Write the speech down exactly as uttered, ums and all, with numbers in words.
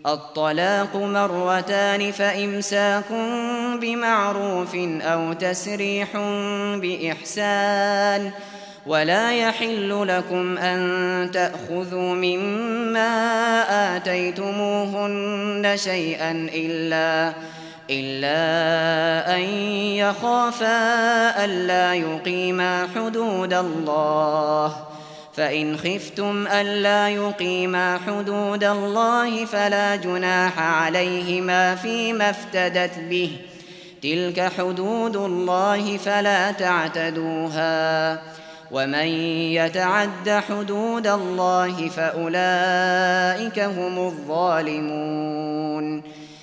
الطلاق مرتان فإمساك بمعروف أو تسريح بإحسان ولا يحل لكم أن تأخذوا مما آتيتموهن شيئا إلا إلا أن يخافا ألا يقيما حدود الله فإن خفتم ألا يقيما حدود الله فلا جناح عليهما فيما افتدت به تلك حدود الله فلا تعتدوها ومن يتعد حدود الله فأولئك هم الظالمون